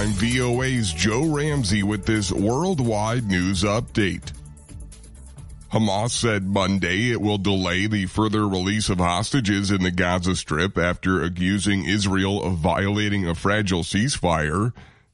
I'm VOA's Joe Ramsey with this worldwide news update. Hamas said Monday it will delay the further release of hostages in the Gaza Strip after accusing Israel of violating a fragile ceasefire.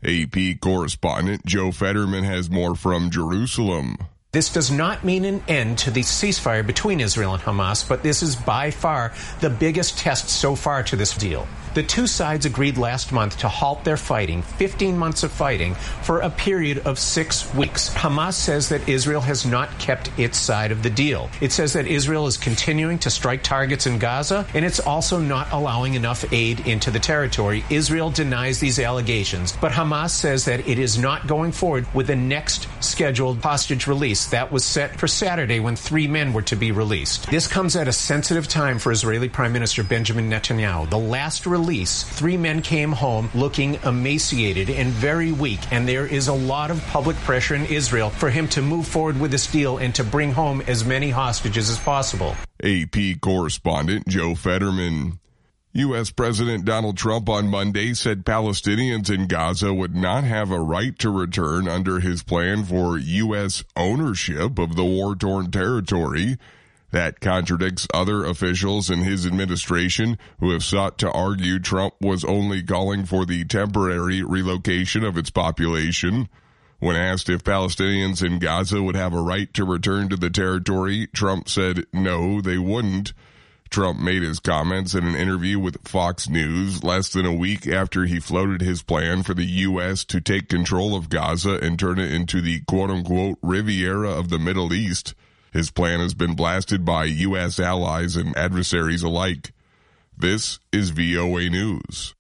AP correspondent Joe Fetterman has more from Jerusalem. This does not mean an end to the ceasefire between Israel and Hamas, but this is by far the biggest test so far to this deal. The two sides agreed last month to halt their fighting, 15 months of fighting, for a period of 6 weeks. Hamas says that Israel has not kept its side of the deal. It says that Israel is continuing to strike targets in Gaza, and it's also not allowing enough aid into the territory. Israel denies these allegations, but Hamas says that it is not going forward with the next scheduled hostage release. That was set for Saturday when 3 men were to be released. This comes at a sensitive time for Israeli Prime Minister Benjamin Netanyahu. The last release, 3 men came home looking emaciated and very weak, and there is a lot of public pressure in Israel for him to move forward with this deal and to bring home as many hostages as possible. AP correspondent Joe Fetterman. U.S. President Donald Trump on Monday said Palestinians in Gaza would not have a right to return under his plan for U.S. ownership of the war-torn territory. That contradicts other officials in his administration who have sought to argue Trump was only calling for the temporary relocation of its population. When asked if Palestinians in Gaza would have a right to return to the territory, Trump said no, they wouldn't. Trump made his comments in an interview with Fox News less than a week after he floated his plan for the U.S. to take control of Gaza and turn it into the quote-unquote Riviera of the Middle East. His plan has been blasted by U.S. allies and adversaries alike. This is VOA News.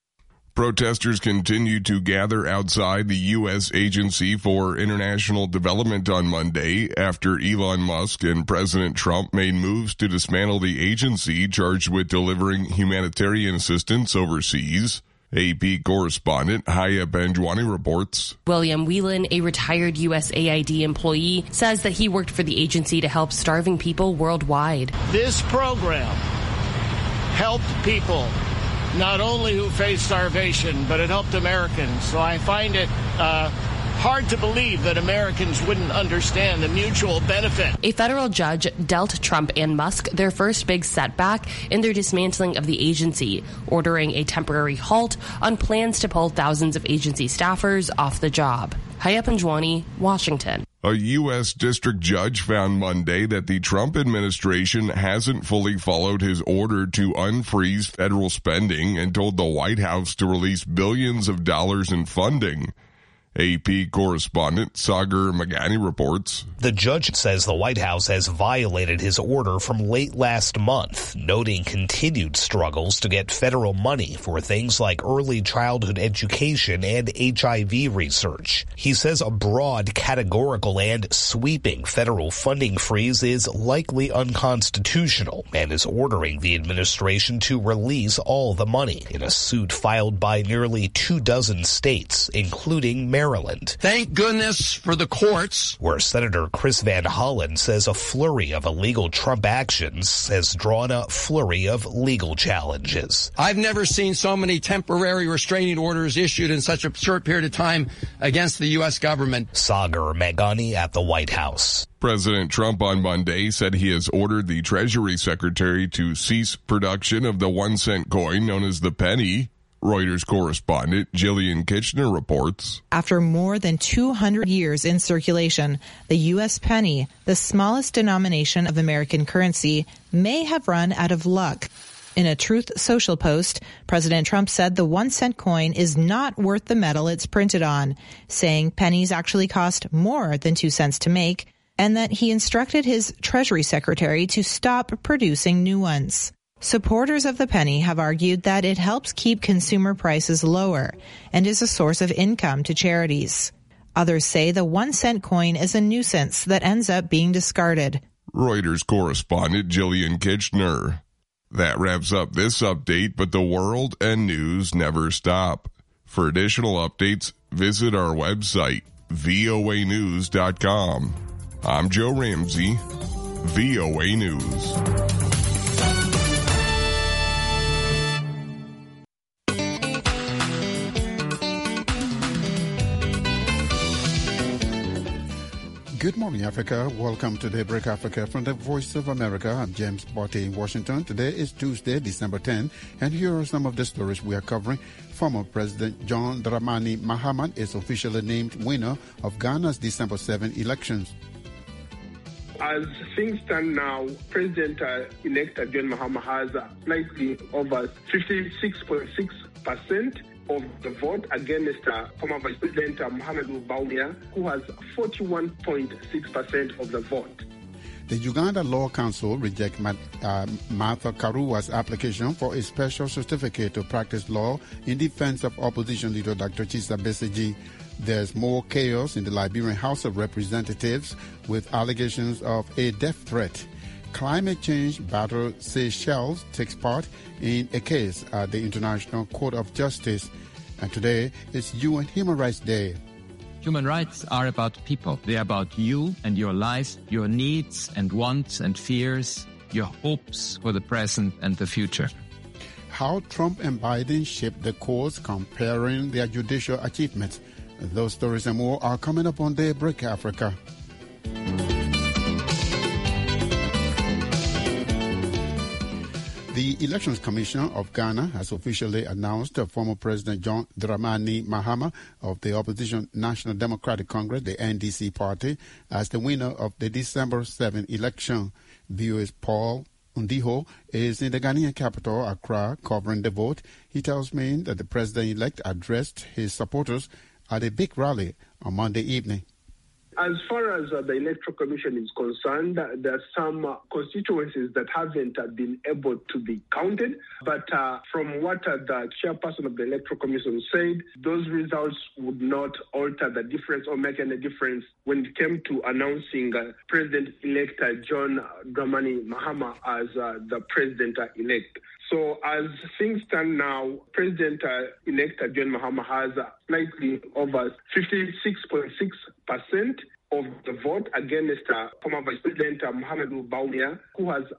Protesters continued to gather outside the U.S. Agency for International Development on Monday after Elon Musk and President Trump made moves to dismantle the agency charged with delivering humanitarian assistance overseas. AP correspondent Haya Benjwani reports. William Whelan, a retired USAID employee, says that he worked for the agency to help starving people worldwide. This program helped people not only who face starvation, but it helped Americans. So I find it hard to believe that Americans wouldn't understand the mutual benefit. A federal judge dealt Trump and Musk their first big setback in their dismantling of the agency, ordering a temporary halt on plans to pull thousands of agency staffers off the job. Haya Benjwani, Washington. A U.S. district judge found Monday that the Trump administration hasn't fully followed his order to unfreeze federal spending and told the White House to release billions of dollars in funding. AP correspondent Sagar Magani reports. The judge says the White House has violated his order from late last month, noting continued struggles to get federal money for things like early childhood education and HIV research. He says a broad, categorical, and sweeping federal funding freeze is likely unconstitutional and is ordering the administration to release all the money in a suit filed by nearly 24 states, including Maryland. Thank goodness for the courts. Where Senator Chris Van Hollen says a flurry of illegal Trump actions has drawn a flurry of legal challenges. I've never seen so many temporary restraining orders issued in such a short period of time against the U.S. government. Sagar Magani at the White House. President Trump on Monday said he has ordered the Treasury Secretary to cease production of the 1-cent coin known as the penny. Reuters correspondent Jillian Kitchener reports. After more than 200 years in circulation, the U.S. penny, the smallest denomination of American currency, may have run out of luck. In a Truth Social post, President Trump said the 1-cent coin is not worth the metal it's printed on, saying pennies actually cost more than 2 cents to make, and that he instructed his Treasury Secretary to stop producing new ones. Supporters of the penny have argued that it helps keep consumer prices lower and is a source of income to charities. Others say the 1-cent coin is a nuisance that ends up being discarded. Reuters correspondent Jillian Kitchener. That wraps up this update, but the world and news never stop. For additional updates, visit our website, voanews.com. I'm Joe Ramsey, VOA News. Good morning, Africa. Welcome to Daybreak Africa from the Voice of America. I'm James Botte in Washington. Today is Tuesday, December 10, and here are some of the stories we are covering. Former President John Dramani Mahama is officially named winner of Ghana's December 7 elections. As things stand now, President-elect John Mahama has slightly over 56.6% of the vote against former Vice President Mohamed Bawumia, who has 41.6% of the vote. The Uganda Law Council rejected Martha Karua's application for a special certificate to practice law in defense of opposition leader Dr. Chisa Besigye. There's more chaos in the Liberian House of Representatives with allegations of a death threat. Climate change battle Seychelles takes part in a case at the International Court of Justice. And today is UN Human Rights Day. Human rights are about people. They are about you and your life, your needs and wants and fears, your hopes for the present and the future. How Trump and Biden shaped the course, comparing their judicial achievements. Those stories and more are coming up on Daybreak Africa. The Elections Commission of Ghana has officially announced former President John Dramani Mahama of the opposition National Democratic Congress, the NDC party, as the winner of the December 7 election. VOA's Paul Undiho is in the Ghanaian capital, Accra, covering the vote. He tells me that the president-elect addressed his supporters at a big rally on Monday evening. As far as the Electoral Commission is concerned, there are some constituencies that haven't been able to be counted. But from what the chairperson of the Electoral Commission said, those results would not alter the difference or make any difference when it came to announcing President-elect John Dramani Mahama as the president-elect. So as things stand now, President-elect John Mahama has slightly over 56.6% of the vote against former Vice President Mohamed Bawumia, who has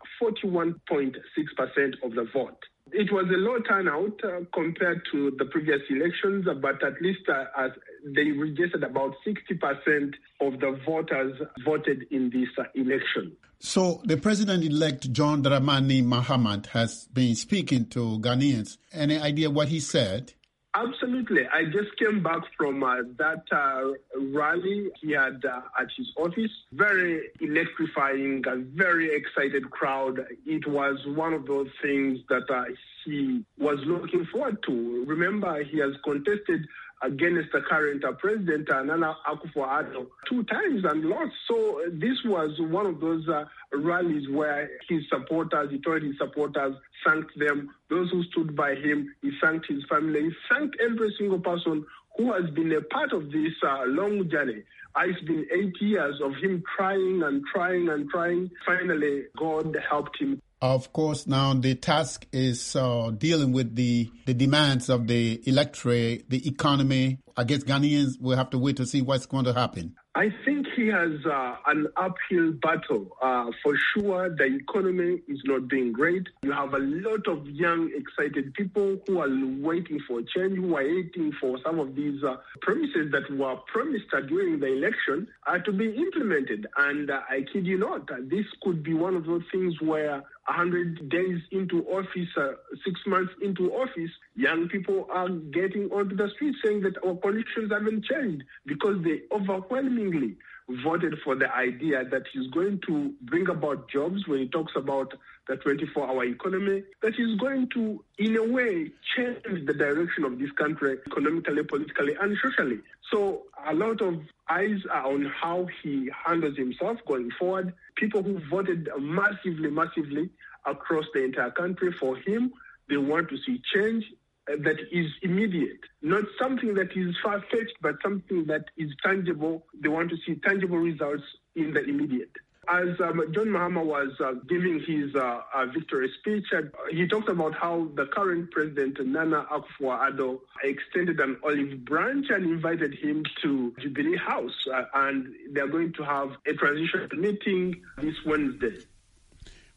41.6% of the vote. It was a low turnout compared to the previous elections, but at least as they registered about 60% of the voters voted in this election. So the president-elect John Dramani Mahama has been speaking to Ghanaians. Any idea what he said? Absolutely. I just came back from that rally he had at his office. Very electrifying, a very excited crowd. It was one of those things that he was looking forward to. Remember, he has contested against the current president, Nana Akufo-Addo, 2 times and lost. So this was one of those rallies where his supporters, he told his supporters, thanked them. Those who stood by him, he thanked his family. He thanked every single person who has been a part of this long journey. It's been 8 years of him trying and trying and trying. Finally, God helped him. Of course, now the task is dealing with the demands of the electorate, the economy. I guess Ghanaians will have to wait to see what's going to happen. I think he has an uphill battle. For sure, the economy is not doing great. You have a lot of young, excited people who are waiting for change, who are waiting for some of these promises that were promised during the election to be implemented. And I kid you not, this could be one of those things where 100 days into office, 6 months into office, young people are getting onto the streets saying that our conditions haven't changed because they overwhelmingly voted for the idea that he's going to bring about jobs when he talks about the 24-hour economy, that he's going to, in a way, change the direction of this country economically, politically, and socially. So a lot of eyes are on how he handles himself going forward. People who voted massively across the entire country for him, they want to see change that is immediate, not something that is far-fetched, but something that is tangible. They want to see tangible results in the immediate. As John Mahama was giving his victory speech, he talked about how the current president, Nana Akufo-Addo, extended an olive branch and invited him to Jubilee House, and they're going to have a transition meeting this Wednesday.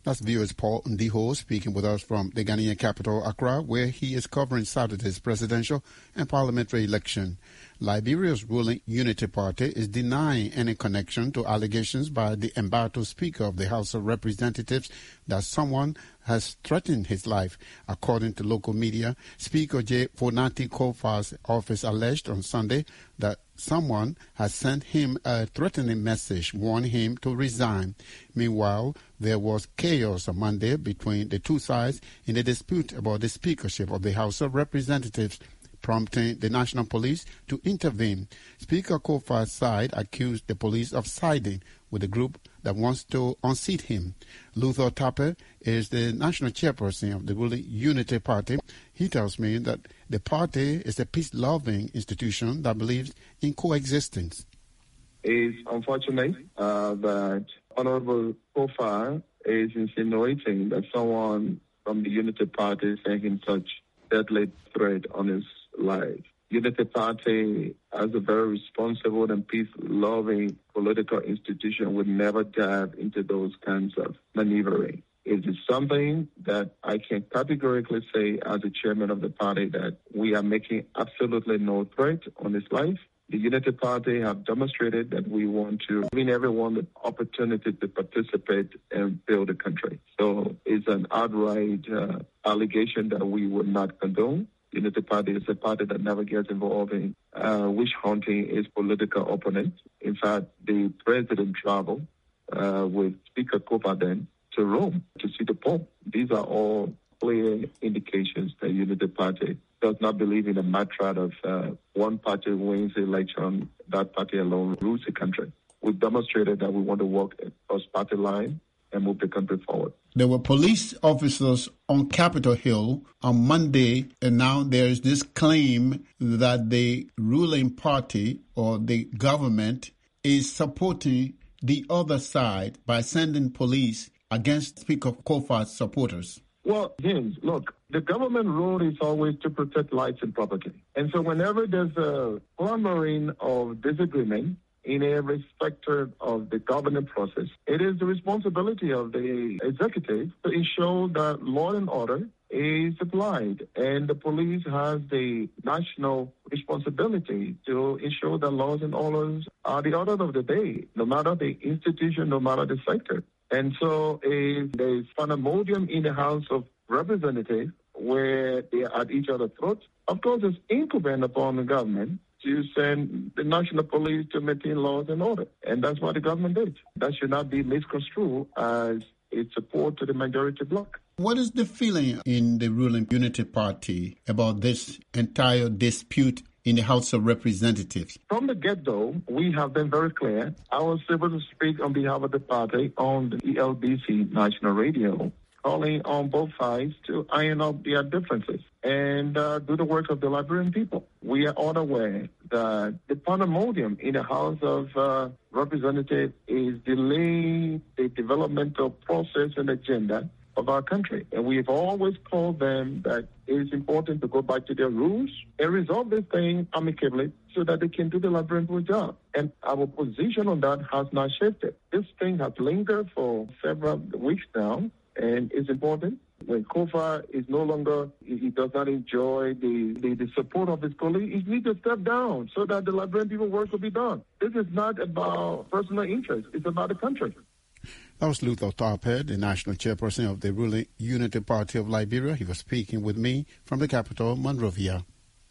That's viewers Paul Ndiho speaking with us from the Ghanaian capital, Accra, where he is covering Saturday's presidential and parliamentary election. Liberia's ruling Unity Party is denying any connection to allegations by the embattled Speaker of the House of Representatives that someone has threatened his life. According to local media, Speaker J. Fonati Kofa's office alleged on Sunday that someone has sent him a threatening message warning him to resign. Meanwhile, there was chaos on Monday between the two sides in a dispute about the speakership of the House of Representatives, prompting the National Police to intervene. Speaker Kofa's side accused the police of siding with the group that wants to unseat him. Luther Tapper is the national chairperson of the ruling Unity Party. He tells me that the party is a peace-loving institution that believes in coexistence. It's unfortunate that Honorable Kofa is insinuating that someone from the Unity Party sent him such deadly threat on his life. Unity Party, as a very responsible and peace-loving political institution, would never dive into those kinds of maneuvering. It is something that I can categorically say as a chairman of the party that we are making absolutely no threat on his life. The Unity Party have demonstrated that we want to give everyone the opportunity to participate and build a country. So it's an outright allegation that we would not condone. Unity Party is a party that never gets involved in witch hunting its political opponents. In fact, the president traveled with Speaker Kofa then to Rome to see the Pope. These are all clear indications that Unity Party does not believe in the mantra of one party wins the election, that party alone rules the country. We've demonstrated that we want to walk across party line and move the country forward. There were police officers on Capitol Hill on Monday, and now there is this claim that the ruling party or the government is supporting the other side by sending police against Speaker Kofa's supporters. Well, James, look, the government role is always to protect lives and property. And so whenever there's a clamoring of disagreement in every sector of the government process, it is the responsibility of the executive to ensure that law and order is applied. And the police has the national responsibility to ensure that laws and orders are the order of the day, no matter the institution, no matter the sector. And so if there is pandemonium in the House of Representatives where they are at each other's throats, of course it's incumbent upon the government to send the national police to maintain laws and order. And that's what the government did. That should not be misconstrued as its support to the majority bloc. What is the feeling in the ruling Unity Party about this entire dispute in the House of Representatives? From the get-go, we have been very clear. I was able to speak on behalf of the party on the ELBC national radio, calling on both sides to iron out their differences and do the work of the Liberian people. We are all aware that the pandemonium in the House of Representatives is delaying the developmental process and agenda of our country. And we've always told them that it is important to go back to their rules and resolve this thing amicably so that they can do the Liberian people job. And our position on that has not shifted. This thing has lingered for several weeks now, and it's important. When Kofa is no longer, he does not enjoy the support of his colleagues, he needs to step down so that the Liberian people work will be done. This is not about personal interest. It's about the country. That was Luther Tarped, the national chairperson of the ruling Unity Party of Liberia. He was speaking with me from the capital, Monrovia.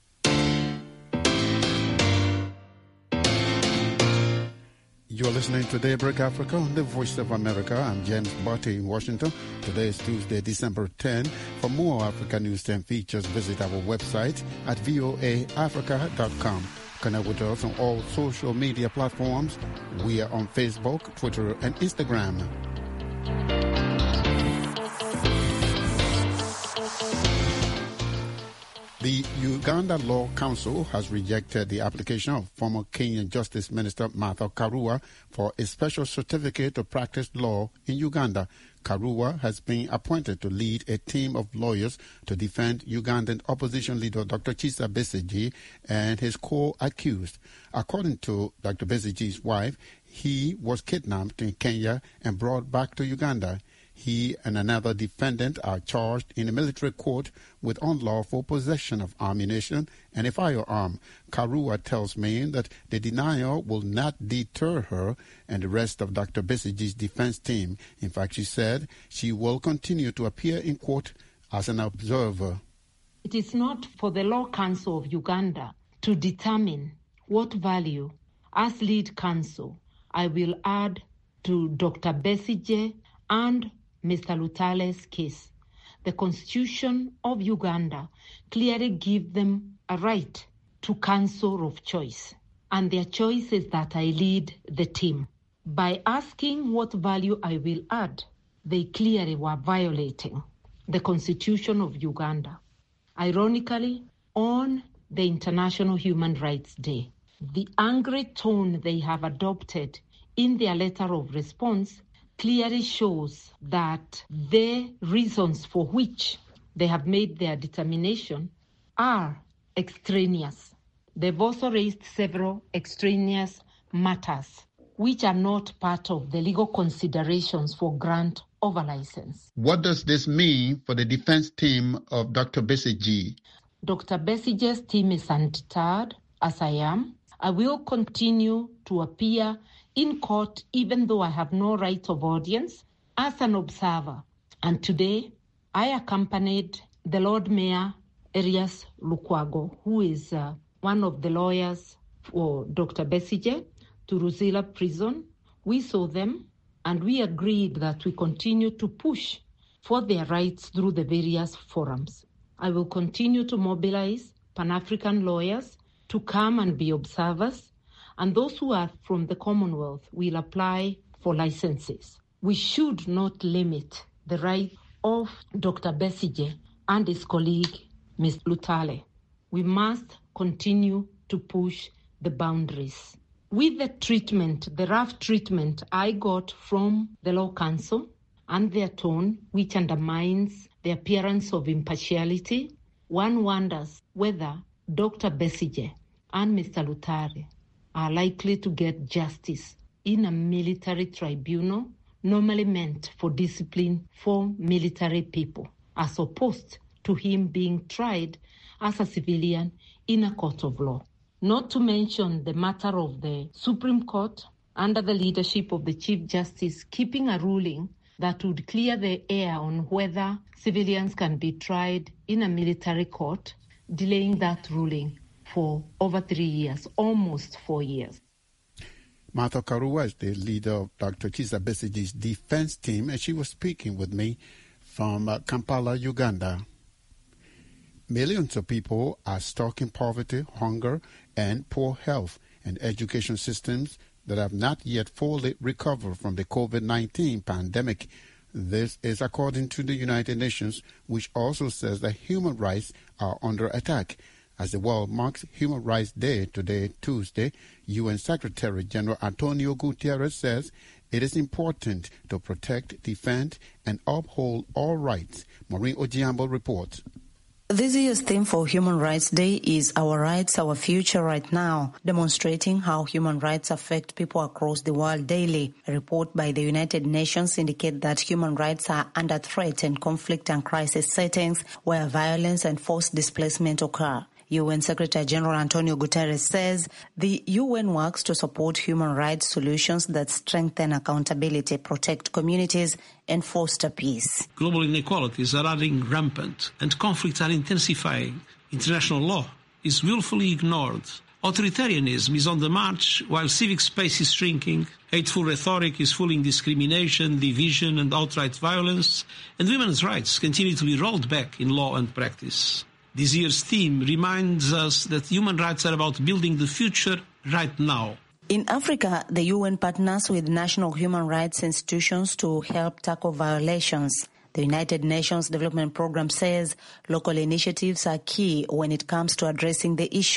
You're listening to Daybreak Africa on the Voice of America. I'm James Barty in Washington. Today is Tuesday, December 10. For more Africa news and features, visit our website at voaafrica.com. Connect with us on all social media platforms. We are on Facebook, Twitter, and Instagram. The Uganda Law Council has rejected the application of former Kenyan Justice Minister Martha Karua for a special certificate to practice law in Uganda. Karua has been appointed to lead a team of lawyers to defend Ugandan opposition leader Dr. Kizza Besigye and his co-accused. According to Dr. Besigye's wife, he was kidnapped in Kenya and brought back to Uganda. He and another defendant are charged in a military court with unlawful possession of ammunition and a firearm. Karua tells me that the denial will not deter her and the rest of Dr. Besigye's defense team. In fact, she said she will continue to appear in court as an observer. It is not for the Law Council of Uganda to determine what value, as lead counsel, I will add to Dr. Besigye and Mr. Lutale's case. The Constitution of Uganda clearly gives them a right to counsel of choice, and their choice is that I lead the team. By asking what value I will add, they clearly were violating the Constitution of Uganda. Ironically, on the International Human Rights Day, the angry tone they have adopted in their letter of response clearly shows that the reasons for which they have made their determination are extraneous. They've also raised several extraneous matters which are not part of the legal considerations for grant of a license. What does this mean for the defense team of Dr. Besigye? Dr. Besigye's team is undeterred, as I am. I will continue to appear in court, even though I have no right of audience, as an observer. And today, I accompanied the Lord Mayor, Erias Lukwago, who is one of the lawyers for Dr. Besigye, to Ruzila Prison. We saw them, and we agreed that we continue to push for their rights through the various forums. I will continue to mobilize Pan-African lawyers to come and be observers, and those who are from the Commonwealth will apply for licenses. We should not limit the right of Dr. Besigye and his colleague, Ms. Lutale. We must continue to push the boundaries. With the treatment, the rough treatment I got from the Law Council and their tone, which undermines the appearance of impartiality, one wonders whether Dr. Besigye and Mr. Lutale are likely to get justice in a military tribunal normally meant for discipline for military people, as opposed to him being tried as a civilian in a court of law. Not to mention the matter of the Supreme Court, under the leadership of the Chief Justice, keeping a ruling that would clear the air on whether civilians can be tried in a military court, delaying that ruling for over 3 years, almost 4 years. Martha Karua is the leader of Dr. Kizza Besigye's defense team, and she was speaking with me from Kampala, Uganda. Millions of people are stuck in poverty, hunger, and poor health and education systems that have not yet fully recovered from the COVID-19 pandemic. This is according to the United Nations, which also says that human rights are under attack. As the world marks Human Rights Day today, Tuesday, UN Secretary General Antonio Guterres says it is important to protect, defend, and uphold all rights. Maureen Ojiambo reports. This year's theme for Human Rights Day is Our Rights, Our Future Right Now, demonstrating how human rights affect people across the world daily. A report by the United Nations indicates that human rights are under threat in conflict and crisis settings where violence and forced displacement occur. UN Secretary General Antonio Guterres says the UN works to support human rights solutions that strengthen accountability, protect communities, and foster peace. Global inequalities are running rampant and conflicts are intensifying. International law is willfully ignored. Authoritarianism is on the march while civic space is shrinking. Hateful rhetoric is fueling discrimination, division, and outright violence. And women's rights continue to be rolled back in law and practice. This year's theme reminds us that human rights are about building the future right now. In Africa, the UN partners with national human rights institutions to help tackle violations. The United Nations Development Programme says local initiatives are key when it comes to addressing the issue.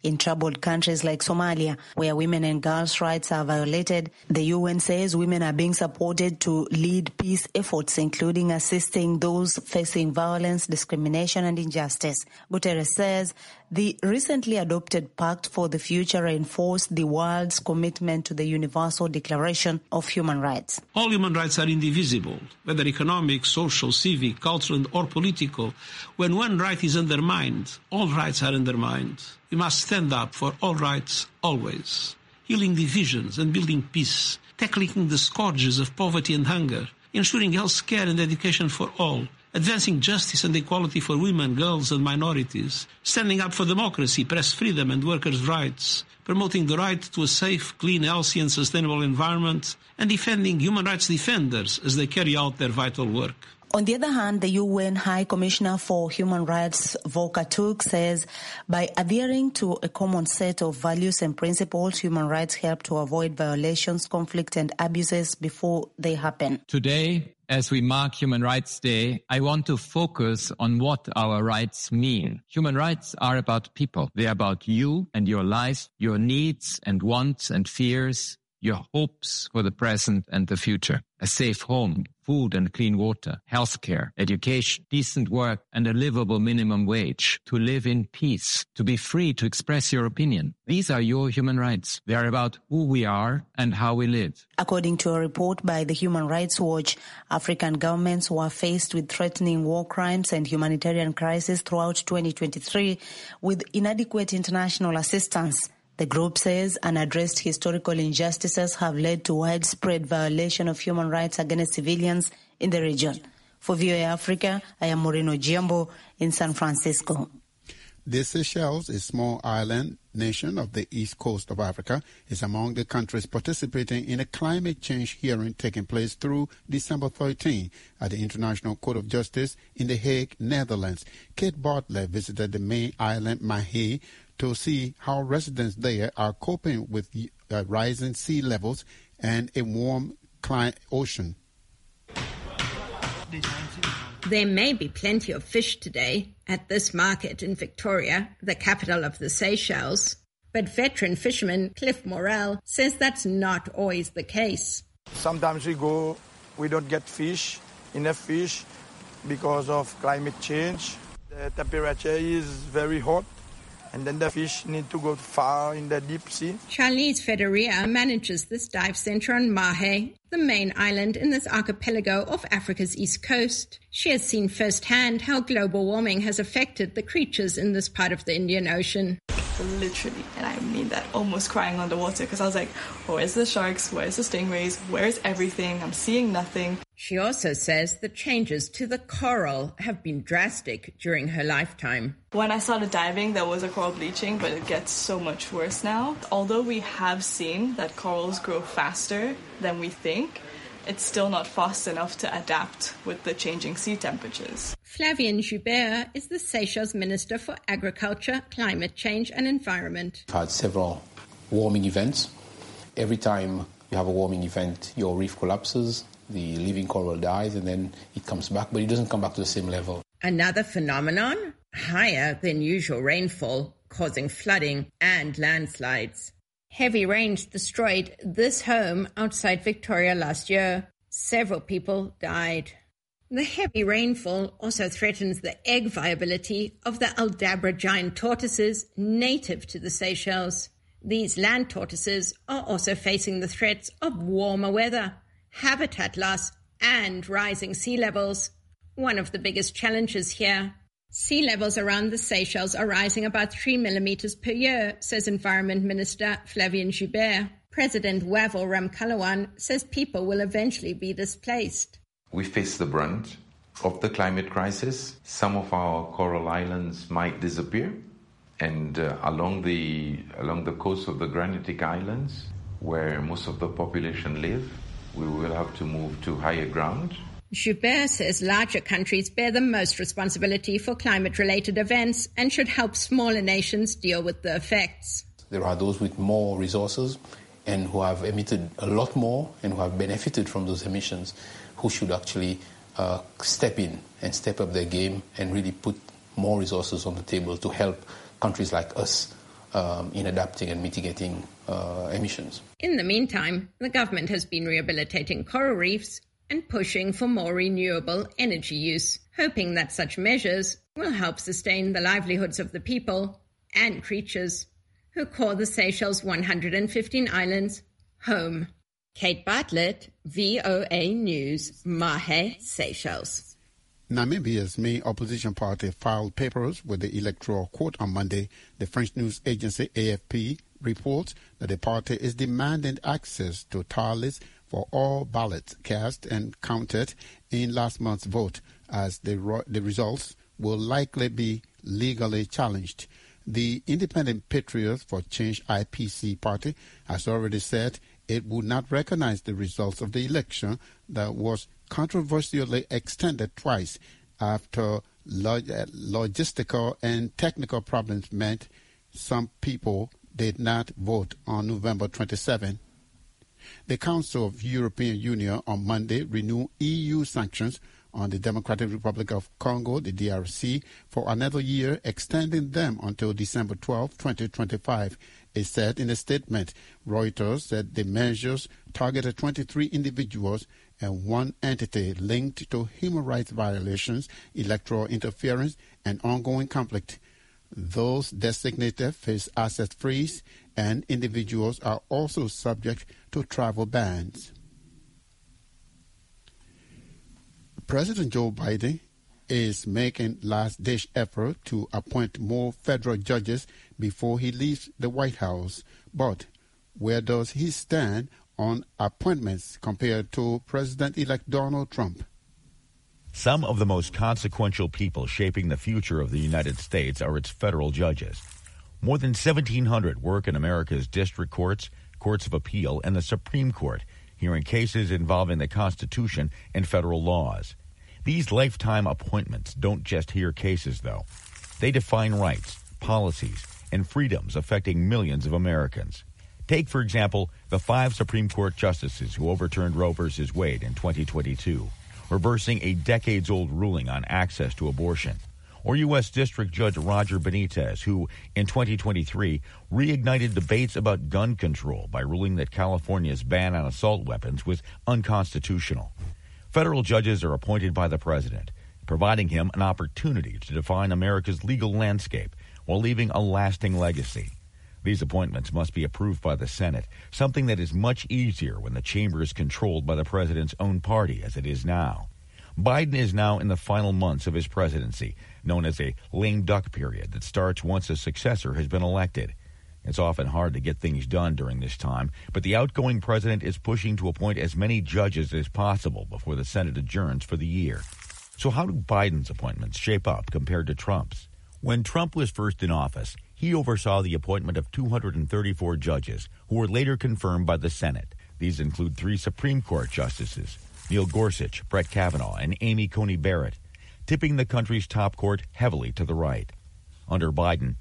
In troubled countries like Somalia, where women and girls' rights are violated, the UN says women are being supported to lead peace efforts, including assisting those facing violence, discrimination and injustice. Guterres says the recently adopted Pact for the Future reinforced the world's commitment to the Universal Declaration of Human Rights. All human rights are indivisible, whether economic, social, civic, cultural or political. When one right is undermined, all rights are undermined. We must stand up for all rights always, healing divisions and building peace, tackling the scourges of poverty and hunger, ensuring health care and education for all, advancing justice and equality for women, girls and minorities, standing up for democracy, press freedom and workers' rights, promoting the right to a safe, clean, healthy and sustainable environment, and defending human rights defenders as they carry out their vital work. On the other hand, the UN High Commissioner for Human Rights, Volker Turk, says by adhering to a common set of values and principles, human rights help to avoid violations, conflict and abuses before they happen. Today, as we mark Human Rights Day, I want to focus on what our rights mean. Human rights are about people. They are about you and your life, your needs and wants and fears, your hopes for the present and the future. A safe home, food and clean water, healthcare, education, decent work and a livable minimum wage, to live in peace, to be free to express your opinion. These are your human rights. They are about who we are and how we live. According to a report by the Human Rights Watch, African governments were faced with threatening war crimes and humanitarian crises throughout 2023 with inadequate international assistance. The group says unaddressed historical injustices have led to widespread violation of human rights against civilians in the region. For VOA Africa, I am Moreno Giambo in San Francisco. The Seychelles, a small island nation of the east coast of Africa, is among the countries participating in a climate change hearing taking place through December 13 at the International Court of Justice in The Hague, Netherlands. Kate Bartlett visited the main island, Mahé, to see how residents there are coping with rising sea levels and a warm ocean. There may be plenty of fish today at this market in Victoria, the capital of the Seychelles, but veteran fisherman Cliff Morrell says that's not always the case. Sometimes we don't get enough fish because of climate change. The temperature is very hot, and then the fish need to go far in the deep sea. Charlize Federia manages this dive center on Mahé, the main island in this archipelago of Africa's east coast. She has seen firsthand how global warming has affected the creatures in this part of the Indian Ocean. Literally, and I mean that, almost crying underwater because I was like, where's the sharks, where's the stingrays, where's everything? I'm seeing nothing. She also says the changes to the coral have been drastic during her lifetime. When I started diving, there was a coral bleaching, but it gets so much worse now. Although we have seen that corals grow faster than we think, it's still not fast enough to adapt with the changing sea temperatures. Flavien Joubert is the Seychelles Minister for Agriculture, Climate Change and Environment. I've had several warming events. Every time you have a warming event, your reef collapses, the living coral dies, and then it comes back, but it doesn't come back to the same level. Another phenomenon? Higher than usual rainfall, causing flooding and landslides. Heavy rains destroyed this home outside Victoria last year. Several people died. The heavy rainfall also threatens the egg viability of the Aldabra giant tortoises native to the Seychelles. These land tortoises are also facing the threats of warmer weather, habitat loss, and rising sea levels. One of the biggest challenges here. Sea levels around the Seychelles are rising about 3 millimeters per year, says Environment Minister Flavien Joubert. President Wavel Ramkalawan says people will eventually be displaced. We face the brunt of the climate crisis. Some of our coral islands might disappear, and along the coast of the granitic islands, where most of the population live, we will have to move to higher ground. Joubert says larger countries bear the most responsibility for climate-related events and should help smaller nations deal with the effects. There are those with more resources and who have emitted a lot more and who have benefited from those emissions, who should actually step in and step up their game and really put more resources on the table to help countries like us in adapting and mitigating emissions. In the meantime, the government has been rehabilitating coral reefs and pushing for more renewable energy use, hoping that such measures will help sustain the livelihoods of the people and creatures who call the Seychelles 115 islands home. Kate Bartlett, VOA News, Mahe, Seychelles. Namibia's main opposition party filed papers with the Electoral Court on Monday. The French news agency AFP reports that the party is demanding access to tallies for all ballots cast and counted in last month's vote, as the results will likely be legally challenged. The Independent Patriots for Change IPC party has already said it would not recognize the results of the election that was controversially extended twice after logistical and technical problems meant some people did not vote on November 27. The Council of European Union on Monday renewed EU sanctions on the Democratic Republic of Congo, the DRC, for another year, extending them until December 12, 2025. It said in a statement. Reuters said the measures targeted 23 individuals and one entity linked to human rights violations, electoral interference, and ongoing conflict. Those designated face asset freeze, and individuals are also subject to travel bans. President Joe Biden is making last-ditch effort to appoint more federal judges before he leaves the White House. But where does he stand on appointments compared to President-elect Donald Trump? Some of the most consequential people shaping the future of the United States are its federal judges. More than 1,700 work in America's district courts, courts of appeal, and the Supreme Court, hearing cases involving the Constitution and federal laws. These lifetime appointments don't just hear cases, though. They define rights, policies, and freedoms affecting millions of Americans. Take, for example, the 5 Supreme Court justices who overturned Roe v. Wade in 2022, reversing a decades-old ruling on access to abortion. Or U.S. District Judge Roger Benitez, who, in 2023, reignited debates about gun control by ruling that California's ban on assault weapons was unconstitutional. Federal judges are appointed by the president, providing him an opportunity to define America's legal landscape while leaving a lasting legacy. These appointments must be approved by the Senate, something that is much easier when the chamber is controlled by the president's own party, as it is now. Biden is now in the final months of his presidency, known as a lame duck period that starts once a successor has been elected. It's often hard to get things done during this time, but the outgoing president is pushing to appoint as many judges as possible before the Senate adjourns for the year. So how do Biden's appointments shape up compared to Trump's? When Trump was first in office, he oversaw the appointment of 234 judges, who were later confirmed by the Senate. These include 3 Supreme Court justices, Neil Gorsuch, Brett Kavanaugh, and Amy Coney Barrett, tipping the country's top court heavily to the right. Under Biden,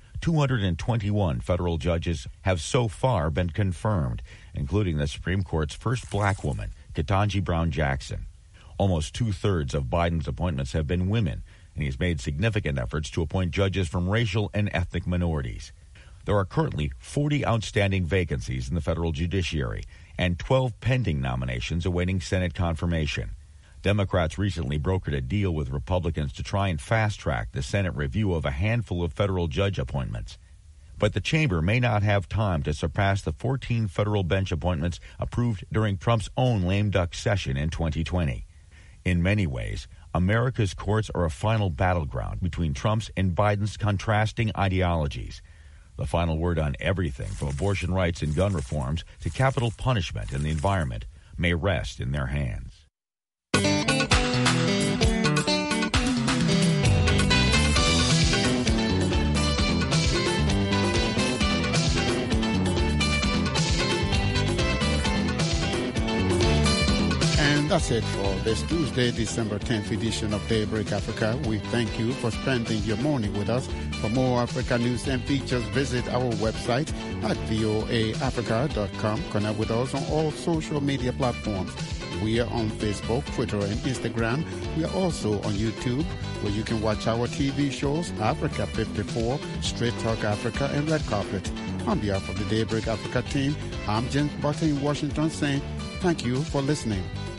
221 federal judges have so far been confirmed, including the Supreme Court's first black woman, Ketanji Brown Jackson. Almost 2/3 of Biden's appointments have been women, and he's made significant efforts to appoint judges from racial and ethnic minorities. There are currently 40 outstanding vacancies in the federal judiciary and 12 pending nominations awaiting Senate confirmation. Democrats recently brokered a deal with Republicans to try and fast-track the Senate review of a handful of federal judge appointments. But the chamber may not have time to surpass the 14 federal bench appointments approved during Trump's own lame duck session in 2020. In many ways, America's courts are a final battleground between Trump's and Biden's contrasting ideologies. The final word on everything from abortion rights and gun reforms to capital punishment and the environment may rest in their hands. And That's it for this Tuesday, December 10th edition of Daybreak Africa. We thank you for spending your morning with us. For more Africa news and features, visit our website at voaafrica.com. Connect with us on all social media platforms. We are on Facebook, Twitter, and Instagram. We are also on YouTube, where you can watch our TV shows, Africa 54, Straight Talk Africa, and Red Carpet. On behalf of the Daybreak Africa team, I'm James Butter in Washington saying thank you for listening.